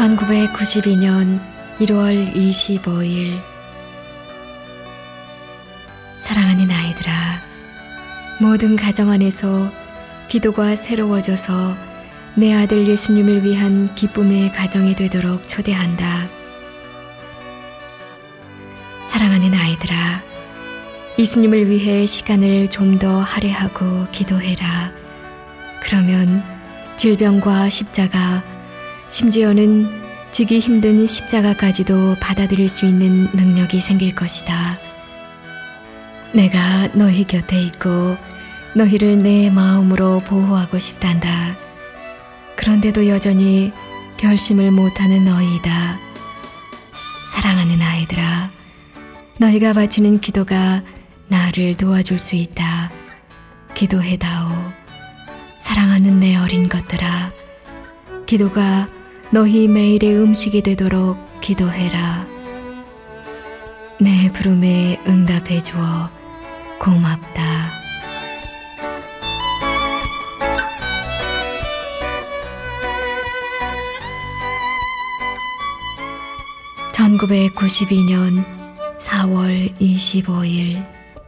1992년 1월 25일. 사랑하는 아이들아, 모든 가정 안에서 기도가 새로워져서 내 아들 예수님을 위한 기쁨의 가정이 되도록 초대한다. 사랑하는 아이들아, 예수님을 위해 시간을 좀 더 할애하고 기도해라. 그러면 질병과 십자가, 심지어는 지기 힘든 십자가까지도 받아들일 수 있는 능력이 생길 것이다. 내가 너희 곁에 있고 너희를 내 마음으로 보호하고 싶단다. 그런데도 여전히 결심을 못하는 너희이다. 사랑하는 아이들아, 너희가 바치는 기도가 나를 도와줄 수 있다. 기도해다오. 사랑하는 내 어린 것들아, 기도가 너희 매일의 음식이 되도록 기도해라. 내 부름에 응답해 주어 고맙다. (1992년 4월 25일)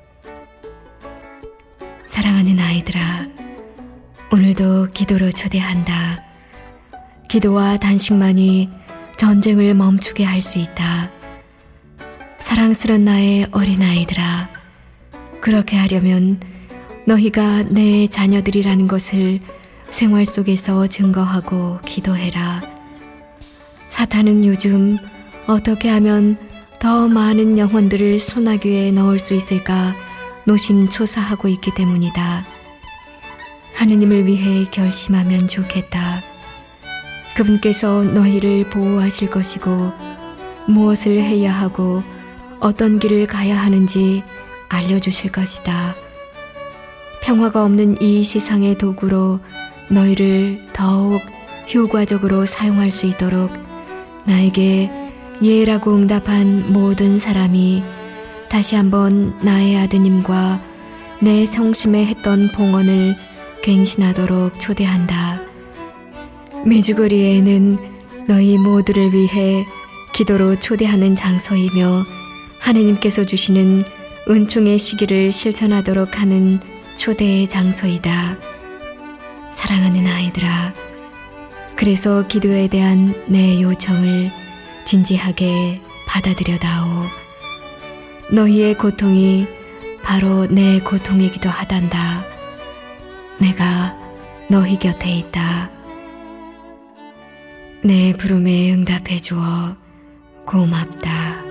사랑하는 아이들아, 오늘도 기도로 초대한다. 기도와 단식만이 전쟁을 멈추게 할 수 있다. 사랑스런 나의 어린아이들아, 그렇게 하려면 너희가 내 자녀들이라는 것을 생활 속에서 증거하고 기도해라. 사탄은 요즘 어떻게 하면 더 많은 영혼들을 소나귀에 넣을 수 있을까 노심초사하고 있기 때문이다. 하느님을 위해 결심하면 좋겠다. 그분께서 너희를 보호하실 것이고 무엇을 해야 하고 어떤 길을 가야 하는지 알려주실 것이다. 평화가 없는 이 세상의 도구로 너희를 더욱 효과적으로 사용할 수 있도록 나에게 예라고 응답한 모든 사람이 다시 한번 나의 아드님과 내 성심에 했던 봉헌을 갱신하도록 초대한다. 메주거리에는 너희 모두를 위해 기도로 초대하는 장소이며 하느님께서 주시는 은총의 시기를 실천하도록 하는 초대의 장소이다. 사랑하는 아이들아, 그래서 기도에 대한 내 요청을 진지하게 받아들여다오. 너희의 고통이 바로 내 고통이기도 하단다. 내가 너희 곁에 있다. 내 부름에 응답해 주어 고맙다.